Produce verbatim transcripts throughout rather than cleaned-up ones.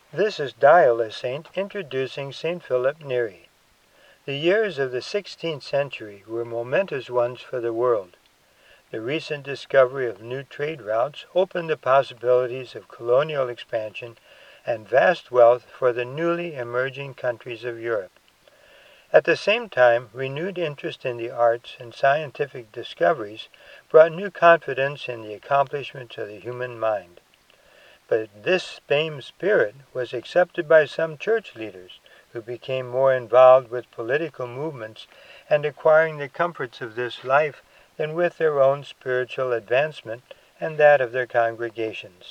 This is Dial a Saint introducing Saint Philip Neri. The years of the sixteenth century were momentous ones for the world. The recent discovery of new trade routes opened the possibilities of colonial expansion and vast wealth for the newly emerging countries of Europe. At the same time, renewed interest in the arts and scientific discoveries brought new confidence in the accomplishments of the human mind. But this same spirit was accepted by some church leaders, who became more involved with political movements and acquiring the comforts of this life than with their own spiritual advancement and that of their congregations.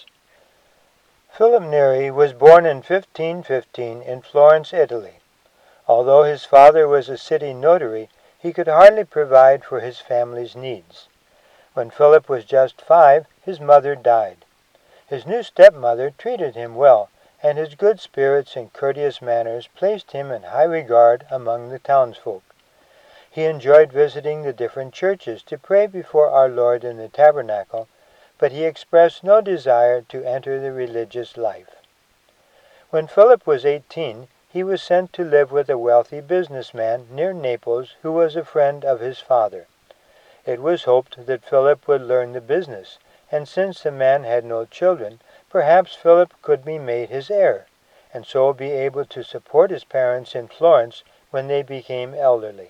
Philip Neri was born in fifteen fifteen in Florence, Italy. Although his father was a city notary, he could hardly provide for his family's needs. When Philip was just five, his mother died. His new stepmother treated him well, and his good spirits and courteous manners placed him in high regard among the townsfolk. He enjoyed visiting the different churches to pray before our Lord in the tabernacle, but he expressed no desire to enter the religious life. When Philip was eighteen, he was sent to live with a wealthy businessman near Naples who was a friend of his father. It was hoped that Philip would learn the business, and since the man had no children, perhaps Philip could be made his heir, and so be able to support his parents in Florence when they became elderly.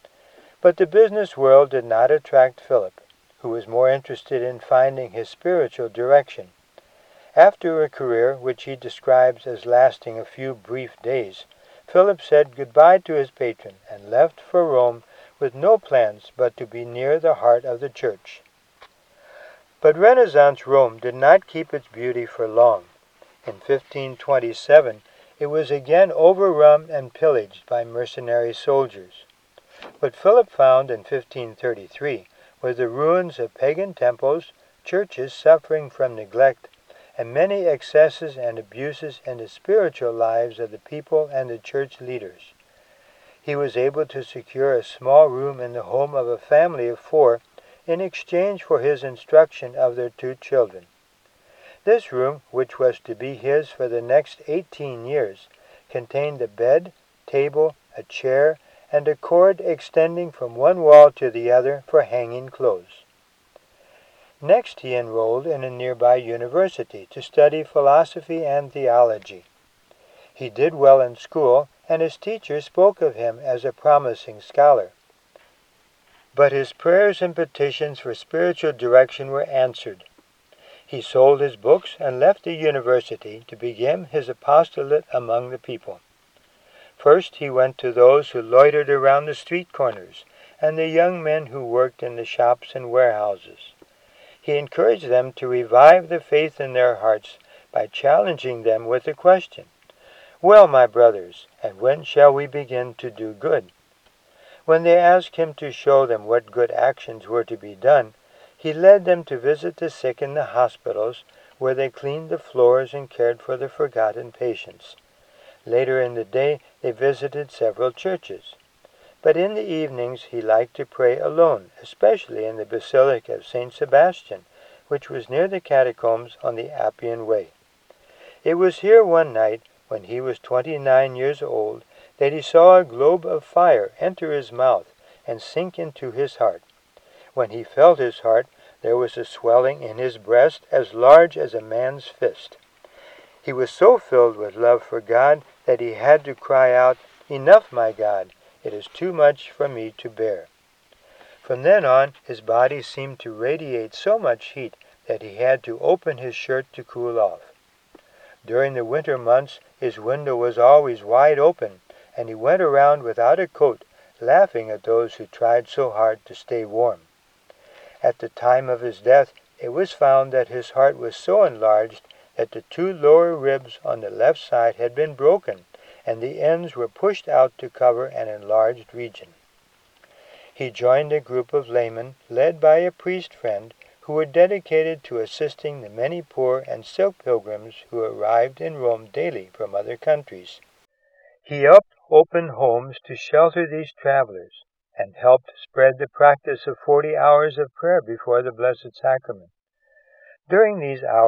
But the business world did not attract Philip, who was more interested in finding his spiritual direction. After a career which he describes as lasting a few brief days, Philip said goodbye to his patron and left for Rome with no plans but to be near the heart of the church. But Renaissance Rome did not keep its beauty for long. In fifteen twenty-seven, it was again overrun and pillaged by mercenary soldiers. What Philip found in fifteen thirty-three were the ruins of pagan temples, churches suffering from neglect, and many excesses and abuses in the spiritual lives of the people and the church leaders. He was able to secure a small room in the home of a family of four in exchange for his instruction of their two children. This room, which was to be his for the next eighteen years, contained a bed, table, a chair, and a cord extending from one wall to the other for hanging clothes. Next he enrolled in a nearby university to study philosophy and theology. He did well in school, and his teachers spoke of him as a promising scholar. But his prayers and petitions for spiritual direction were answered. He sold his books and left the university to begin his apostolate among the people. First he went to those who loitered around the street corners, and the young men who worked in the shops and warehouses. He encouraged them to revive the faith in their hearts by challenging them with the question, "Well, my brothers, and when shall we begin to do good?" When they asked him to show them what good actions were to be done, he led them to visit the sick in the hospitals, where they cleaned the floors and cared for the forgotten patients. Later in the day they visited several churches. But in the evenings he liked to pray alone, especially in the Basilica of Saint Sebastian, which was near the catacombs on the Appian Way. It was here one night, when he was twenty-nine years old, that he saw a globe of fire enter his mouth and sink into his heart. When he felt his heart, there was a swelling in his breast as large as a man's fist. He was so filled with love for God that he had to cry out, "Enough, my God! It is too much for me to bear." From then on, his body seemed to radiate so much heat that he had to open his shirt to cool off. During the winter months, his window was always wide open, and he went around without a coat, laughing at those who tried so hard to stay warm. At the time of his death, it was found that his heart was so enlarged that the two lower ribs on the left side had been broken, and the ends were pushed out to cover an enlarged region. He joined a group of laymen led by a priest friend who were dedicated to assisting the many poor and sick pilgrims who arrived in Rome daily from other countries. He helped open homes to shelter these travelers, and helped spread the practice of forty hours of prayer before the Blessed Sacrament. During these hours,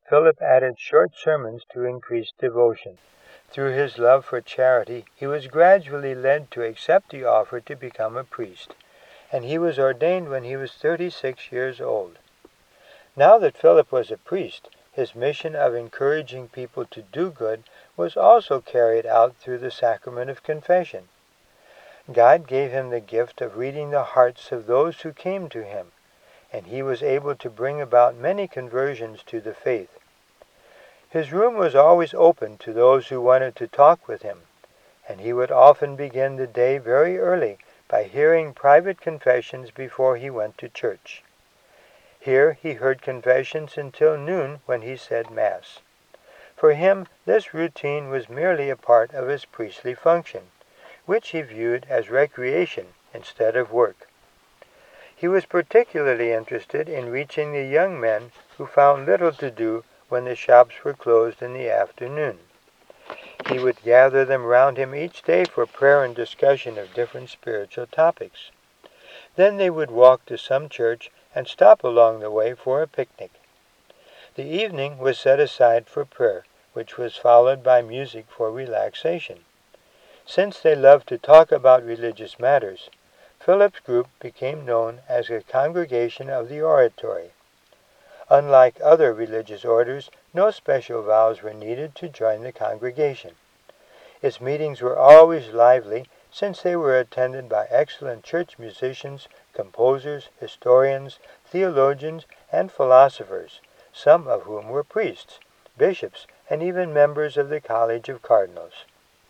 Philip added short sermons to increase devotion. Through his love for charity, he was gradually led to accept the offer to become a priest, and he was ordained when he was thirty-six years old. Now that Philip was a priest, his mission of encouraging people to do good was also carried out through the sacrament of confession. God gave him the gift of reading the hearts of those who came to him, and he was able to bring about many conversions to the faith. His room was always open to those who wanted to talk with him, and he would often begin the day very early by hearing private confessions before he went to church. Here he heard confessions until noon when he said Mass. For him, this routine was merely a part of his priestly function, which he viewed as recreation instead of work. He was particularly interested in reaching the young men who found little to do when the shops were closed in the afternoon. He would gather them round him each day for prayer and discussion of different spiritual topics. Then they would walk to some church and stop along the way for a picnic. The evening was set aside for prayer, which was followed by music for relaxation. Since they loved to talk about religious matters, Philip's group became known as a congregation of the oratory. Unlike other religious orders, no special vows were needed to join the congregation. Its meetings were always lively, since they were attended by excellent church musicians, composers, historians, theologians, and philosophers, some of whom were priests, bishops, and even members of the College of Cardinals.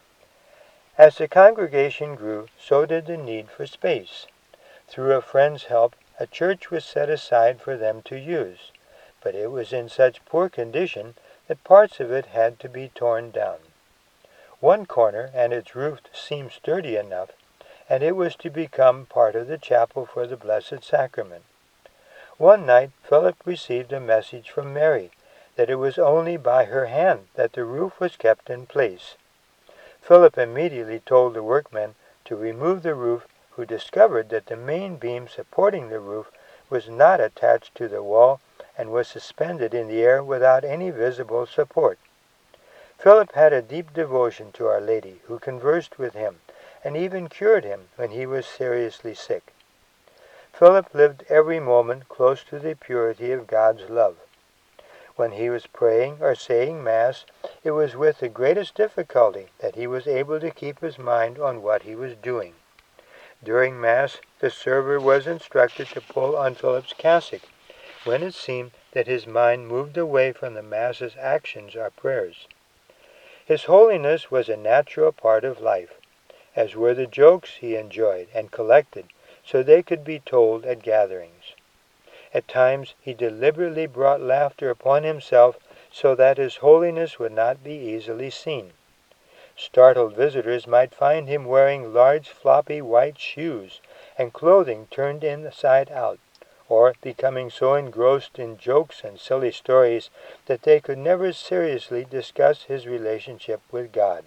As the congregation grew, so did the need for space. Through a friend's help, a church was set aside for them to use, but it was in such poor condition that parts of it had to be torn down. One corner and its roof seemed sturdy enough, and it was to become part of the chapel for the Blessed Sacrament. One night Philip received a message from Mary that it was only by her hand that the roof was kept in place. Philip immediately told the workmen to remove the roof, who discovered that the main beam supporting the roof was not attached to the wall and was suspended in the air without any visible support. Philip had a deep devotion to Our Lady, who conversed with him and even cured him when he was seriously sick. Philip lived every moment close to the purity of God's love. When he was praying or saying Mass, it was with the greatest difficulty that he was able to keep his mind on what he was doing. During Mass, the server was instructed to pull on Philip's cassock when it seemed that his mind moved away from the Mass's actions or prayers. His holiness was a natural part of life, as were the jokes he enjoyed and collected so they could be told at gatherings. At times he deliberately brought laughter upon himself so that his holiness would not be easily seen. Startled visitors might find him wearing large floppy white shoes and clothing turned inside out, or becoming so engrossed in jokes and silly stories that they could never seriously discuss his relationship with God.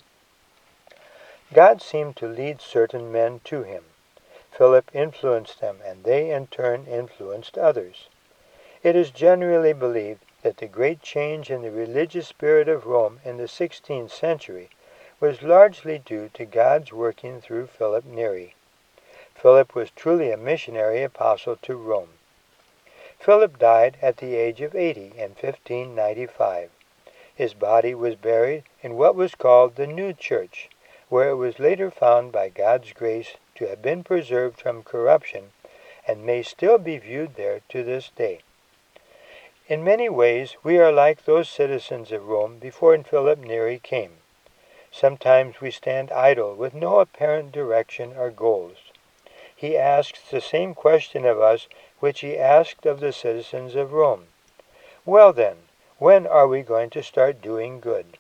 God seemed to lead certain men to him. Philip influenced them, and they in turn influenced others. It is generally believed that the great change in the religious spirit of Rome in the sixteenth century was largely due to God's working through Philip Neri. Philip was truly a missionary apostle to Rome. Philip died at the age of eighty in fifteen ninety-five. His body was buried in what was called the New Church, where it was later found by God's grace to have been preserved from corruption and may still be viewed there to this day. In many ways, we are like those citizens of Rome before Philip Neri came. Sometimes we stand idle with no apparent direction or goals. He asks the same question of us which he asked of the citizens of Rome. Well then, when are we going to start doing good?